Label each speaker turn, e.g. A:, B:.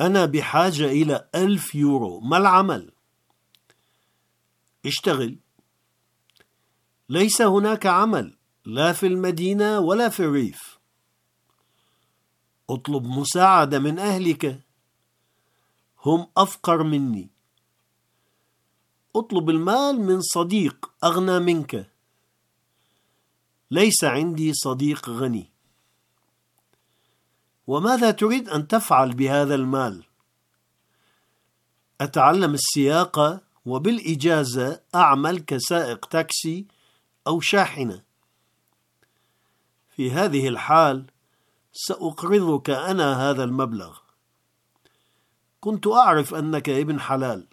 A: أنا بحاجة إلى 1000 يورو، ما العمل؟ اشتغل. ليس هناك عمل، لا في المدينة ولا في الريف. اطلب مساعدة من أهلك، هم أفقر مني. اطلب المال من صديق أغنى منك، ليس عندي صديق غني. وماذا تريد أن تفعل بهذا المال؟ أتعلم السياقة، وبالإجازة أعمل كسائق تاكسي أو شاحنة. في هذه الحال سأقرضك أنا هذا المبلغ. كنت أعرف أنك ابن حلال.